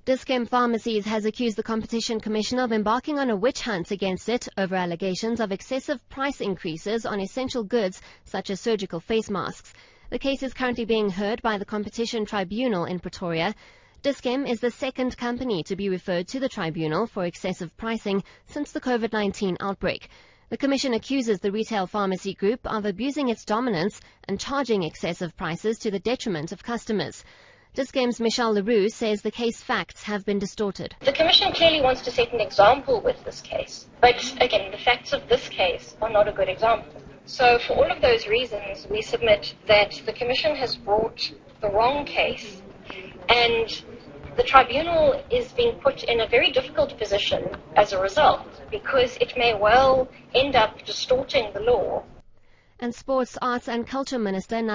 Dis-Chem Pharmacies has accused the Competition Commission of embarking on a witch hunt against it over allegations of excessive price increases on essential goods such as surgical face masks. The case is currently being heard by the Competition Tribunal in Pretoria. Dis-Chem is the second company to be referred to the tribunal for excessive pricing since the COVID-19 outbreak. The Commission accuses the retail pharmacy group of abusing its dominance and charging excessive prices to the detriment of customers. Dis-Chem's Michelle Leroux says the case facts have been distorted. The Commission clearly wants to set an example with this case. But again, the facts of this case are not a good example. So for all of those reasons, we submit that the Commission has brought the wrong case, and the tribunal is being put in a very difficult position as a result, because it may well end up distorting the law. And Sports, Arts and Culture Minister